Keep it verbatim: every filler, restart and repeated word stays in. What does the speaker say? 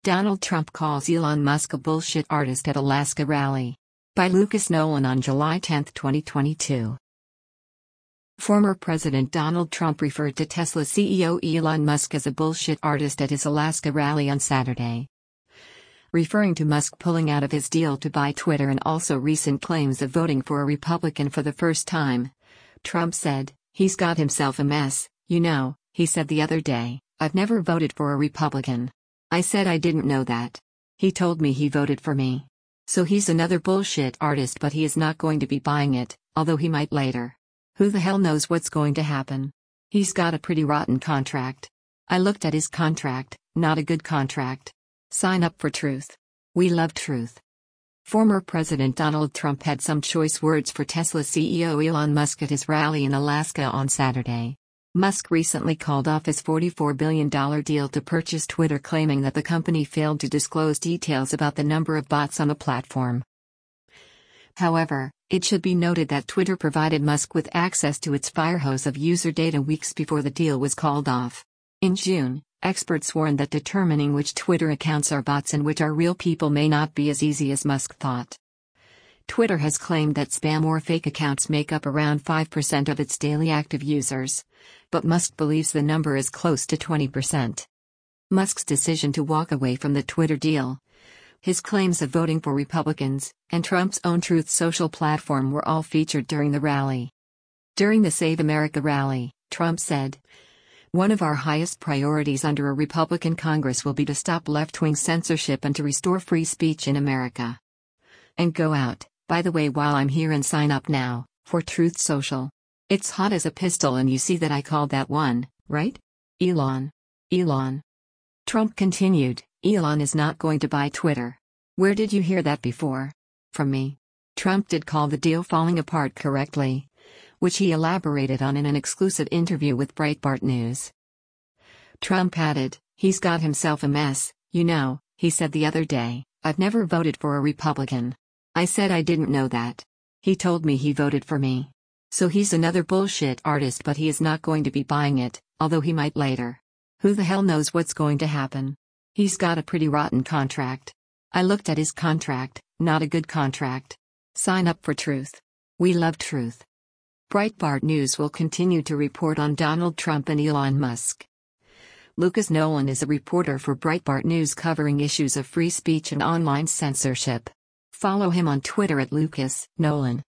Donald Trump calls Elon Musk a bullshit artist at Alaska rally. By Lucas Nolan on July tenth, twenty twenty-two. Former President Donald Trump referred to Tesla C E O Elon Musk as a bullshit artist at his Alaska rally on Saturday. Referring to Musk pulling out of his deal to buy Twitter and also recent claims of voting for a Republican for the first time, Trump said, "He's got himself a mess, you know," he said the other day. "I've never voted for a Republican. I said I didn't know that. He told me he voted for me. So he's another bullshit artist, but he is not going to be buying it, although he might later. Who the hell knows what's going to happen? He's got a pretty rotten contract. I looked at his contract, not a good contract. Sign up for truth. We love truth." Former President Donald Trump had some choice words for Tesla C E O Elon Musk at his rally in Alaska on Saturday. Musk recently called off his forty-four billion dollars deal to purchase Twitter, claiming that the company failed to disclose details about the number of bots on the platform. However, it should be noted that Twitter provided Musk with access to its firehose of user data weeks before the deal was called off. In June, experts warned that determining which Twitter accounts are bots and which are real people may not be as easy as Musk thought. Twitter has claimed that spam or fake accounts make up around five percent of its daily active users, but Musk believes the number is close to twenty percent. Musk's decision to walk away from the Twitter deal, his claims of voting for Republicans, and Trump's own Truth Social platform were all featured during the rally. During the Save America rally, Trump said, "One of our highest priorities under a Republican Congress will be to stop left-wing censorship and to restore free speech in America. And go out, by the way, while I'm here, and sign up now for Truth Social. It's hot as a pistol, and you see that I called that one, right? Elon. Elon." Trump continued, "Elon is not going to buy Twitter. Where did you hear that before? From me." Trump did call the deal falling apart correctly, which he elaborated on in an exclusive interview with Breitbart News. Trump added, "He's got himself a mess, you know," he said the other day. "I've never voted for a Republican. I said I didn't know that. He told me he voted for me. So he's another bullshit artist, but he is not going to be buying it, although he might later. Who the hell knows what's going to happen? He's got a pretty rotten contract. I looked at his contract, not a good contract. Sign up for truth. We love truth." Breitbart News will continue to report on Donald Trump and Elon Musk. Lucas Nolan is a reporter for Breitbart News covering issues of free speech and online censorship. Follow him on Twitter at Lucas Nolan.